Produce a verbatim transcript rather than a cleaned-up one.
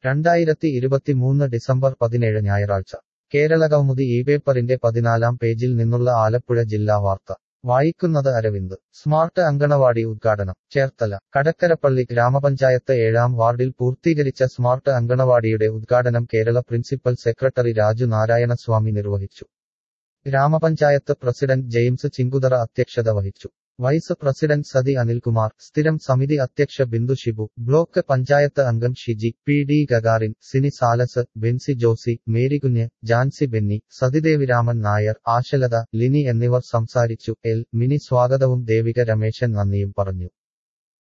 രണ്ടായിരത്തി ഇരുപത്തിമൂന്ന് ഡിസംബർ പതിനേഴ് ഞായറാഴ്ച കേരളകൗമുദി ഈ പേപ്പറിന്റെ പതിനാലാം പേജിൽ നിന്നുള്ള ആലപ്പുഴ ജില്ലാ വാർത്ത വായിക്കുന്നത് അരവിന്ദ് സ്മാർട്ട് അങ്കണവാടി ഉദ്ഘാടനം ചേർത്തല കടക്കരപ്പള്ളി ഗ്രാമപഞ്ചായത്ത് ഏഴാം വാർഡിൽ പൂർത്തീകരിച്ച സ്മാർട്ട് അങ്കണവാടിയുടെ ഉദ്ഘാടനം കേരള പ്രിൻസിപ്പൽ സെക്രട്ടറി രാജു നാരായണസ്വാമി നിർവഹിച്ചു. ഗ്രാമപഞ്ചായത്ത് പ്രസിഡന്റ് ജെയിംസ് ചിങ്കുതറ അധ്യക്ഷത വഹിച്ചു. വൈസ് പ്രസിഡന്റ് സതി അനിൽകുമാർ, സ്ഥിരം സമിതി അധ്യക്ഷ ബിന്ദു ഷിബു, ബ്ലോക്ക് പഞ്ചായത്ത് അംഗം Shiji, P D Gagarin, Sini Salas, Bency Josy, Marykunju, Jancy Benny, Sathideviraman Nair, Ashalatha, Lini എന്നിവർ സംസാരിച്ചു. എൽ മിനി സ്വാഗതവും ദേവിക രമേശൻ നന്ദിയും പറഞ്ഞു.